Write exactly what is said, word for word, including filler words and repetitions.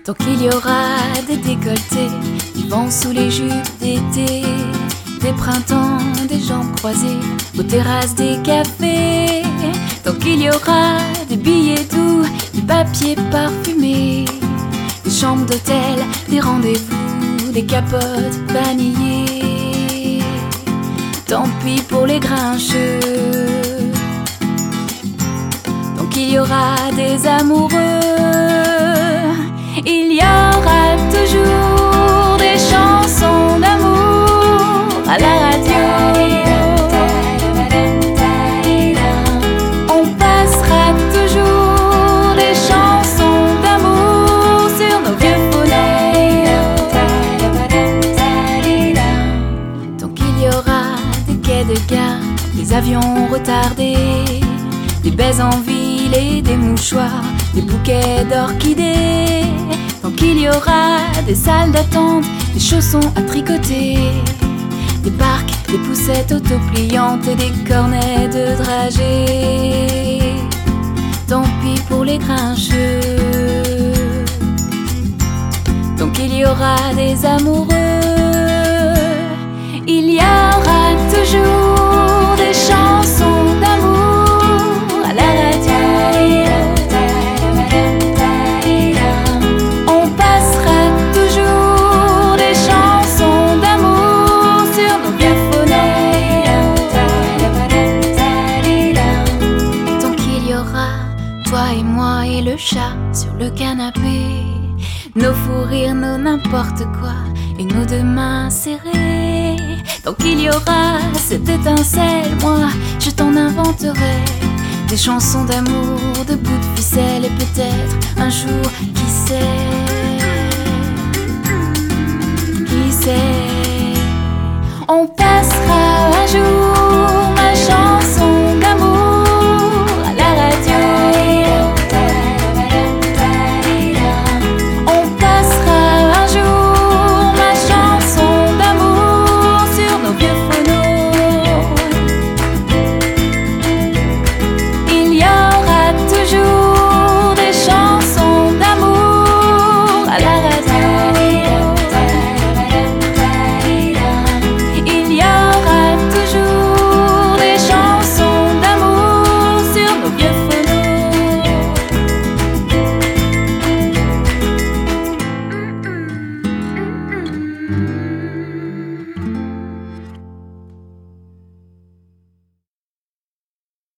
Tant qu'il y aura des décolletés, du vent sous les jupes d'été, des printemps, des jambes croisées aux terrasses des cafés. Tant qu'il y aura des billets doux, du papier parfumé, des chambres d'hôtel, des rendez-vous, des capotes vanillées. Tant pis pour les grincheux. Tant qu'il y aura des amoureux, il y aura toujours des chansons d'amour à la radio. On passera toujours des chansons d'amour sur nos vieux phonos. Tant qu'il y aura des quais de gare, des avions retardés, des baises en ville et des mouchoirs, des bouquets d'orchidées. Tant qu'il y aura des salles d'attente, des chaussons à tricoter, des parcs, des poussettes autopliantes et des cornets de dragées. Tant pis pour les grincheux. Tant qu'il y aura des amoureux, il y aura toujours des chansons d'amour à la radio. On passera toujours des chansons d'amour sur nos vieux phonos. Tant qu'il y aura toi et moi et le chat sur le canapé, nos fous rires, nos n'importe quoi et nos deux mains serrées. Tant qu'il y aura cette étincelle, moi je t'en inventerai des chansons d'amour, de bouts de ficelle. Et peut-être un jour, qui sait, qui sait, on passera un jour